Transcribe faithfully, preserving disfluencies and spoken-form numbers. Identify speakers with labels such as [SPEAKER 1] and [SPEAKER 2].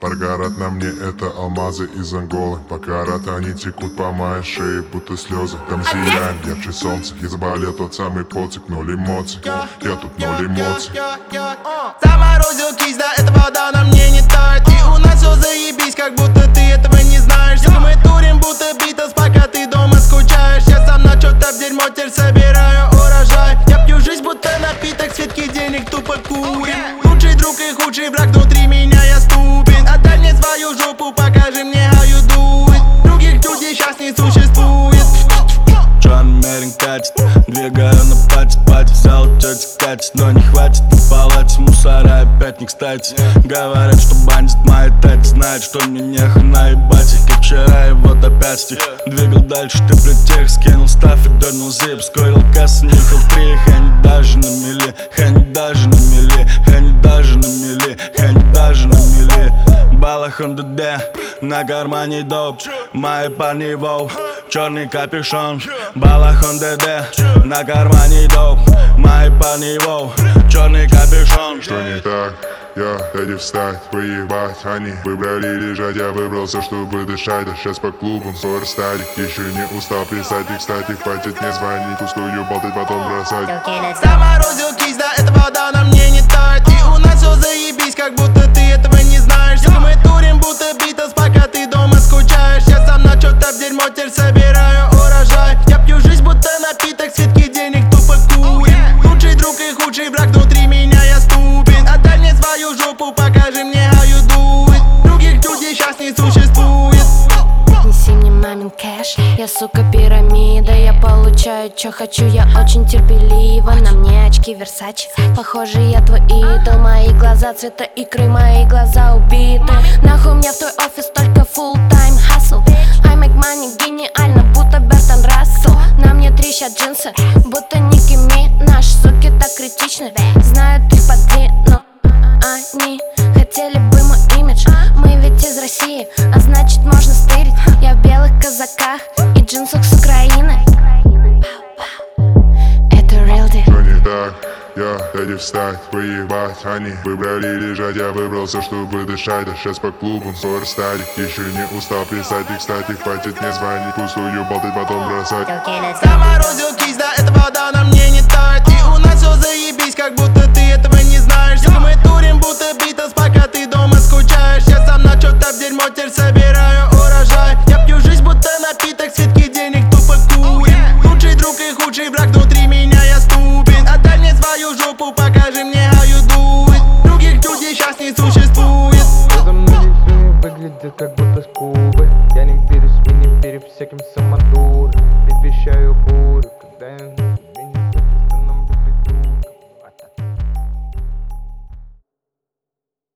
[SPEAKER 1] Паргарат на мне — это алмазы из Анголы. Покарат они текут по моей шее, будто слезы. Там сияем ярче солнце. И заболел тот самый потик, ноль эмоций. Я тут ноль эмоций.
[SPEAKER 2] Заморозил кисть, да эта вода на мне не тает. И у нас все заебись, как будто ты этого не знаешь. Сука, мы турим, будто Битлз, пока ты дома скучаешь. Я сам начал-то в дерьмо, теперь собираю урожай. Я пью жизнь, будто напиток, светки денег тупо курим. Лучший друг и худший враг внутри меня, я ступен. Отдай мне свою жопу, покажи мне how you do it. Других людей сейчас не существует.
[SPEAKER 3] Черный мерин катит, двигаю на пати, пати. Взял тетя катит, но не хватит на палате. Мусора опять не кстати. Говорят, что бандит мои тати. Знает, что мне нехуй наебать их, как вчера, и вот опять стих. Двигал дальше, ты притих, скинул стаф и дернул зип. Скорил кассу, нюхал три, хэни даже на мели. Хэни даже на мели, хэни даже на мели, хэни даже на мели. Балахон ДД, на кармане доп. Мои парни воу, черный капюшон. Балахон ДД, на кармане доп. Мои парни воу, черный капюшон.
[SPEAKER 1] Что не так? Я реди встать, поебать. Они выбрали лежать, я выбрался, чтобы дышать. А сейчас по клубам ссор старик. Еще не устал писать и, кстати, хватит не звонить. Пустую болтать, потом бросать.
[SPEAKER 2] Заморозил кисть, да эта вода на мне не тает. И у нас все заебись, как будто ты этого не знаешь. Сука, мы турим, будто Битлз, пока ты дома скучаешь. Я сам начал-то в дерьмо, теперь собираю урожай. Я пью жизнь, будто напиток, светки денег тупо курим. Лучший друг и худший враг внутри меня, я ступен. Отдай мне свою жопу, покажи мне how you do it. Других людей сейчас не существует.
[SPEAKER 4] Неси мне мамин кэш, я сука пирамида. Я получаю, чё хочу, я очень терпелива. На мне очки Версачи, похоже, я твой идол. Мои глаза цвета икры, мои глаза убиты. Нахуй мне в твой офис, только full time hustle. I make money гениально, будто Бертон Рассел. На мне трещат джинсы, будто Ники Минаж. Суки так критичны, знают их поди, но они хотели бы мой имидж. Мы ведь из России, а значит можно стырить. Я в белых казаках и джинсах с Украины. Это real deal.
[SPEAKER 1] Что не так? Я реди встать, поебать. Они выбрали лежать, я выбрался, чтобы дышать. А сейчас по клубам ссор старик. Еще не устал писать и, кстати, хватит не звонить. Пустую болтать, потом бросать.
[SPEAKER 2] Заморозил кисть, да эта вода на мне не тает. И у нас все заебись, как будто ты этого не знаешь. Сука, мы турим, будто Битлз, пока ты дома скучаешь. Я сам начал-то в дерьмо, теперь собираю урожай. Я пью жизнь, будто напиток, светки денег тупо курим. Лучший друг и худший враг внутри меня, я ступен. Отдай мне свою жопу, покажи мне how you do it. Других людей сейчас не существует.
[SPEAKER 5] За мной выглядит как будто с Кубы. Я не верю свиньи перед всяким самотом.